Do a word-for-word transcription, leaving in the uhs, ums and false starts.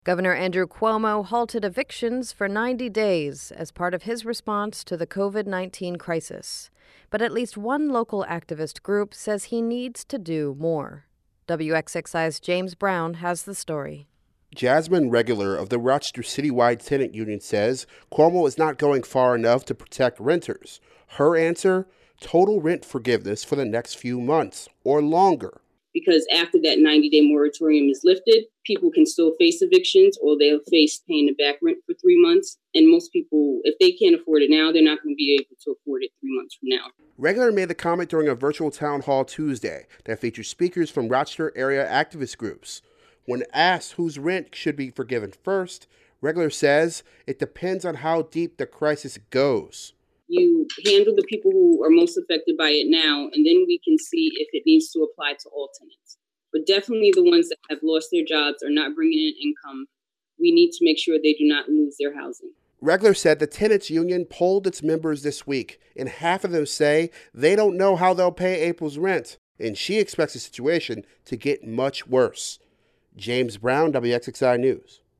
Governor Andrew Cuomo halted evictions for ninety days as part of his response to the covid nineteen crisis. But at least one local activist group says he needs to do more. W X X I's James Brown has the story. Jasmine Regular of the Rochester Citywide Tenant Union says Cuomo is not going far enough to protect renters. Her answer? Total rent forgiveness for the next few months or longer. Because after that ninety-day moratorium is lifted, people can still face evictions or they'll face paying the back rent for three months. And most people, if they can't afford it now, they're not going to be able to afford it three months from now. Regular made the comment during a virtual town hall Tuesday that featured speakers from Rochester area activist groups. When asked whose rent should be forgiven first, Regular says it depends on how deep the crisis goes. You handle the people who are most affected by it now, and then we can see if it needs to apply to all tenants. But definitely the ones that have lost their jobs or not bringing in income, we need to make sure they do not lose their housing. Regular said the tenants union polled its members this week, and half of them say they don't know how they'll pay April's rent, and she expects the situation to get much worse. James Brown, W X X I News.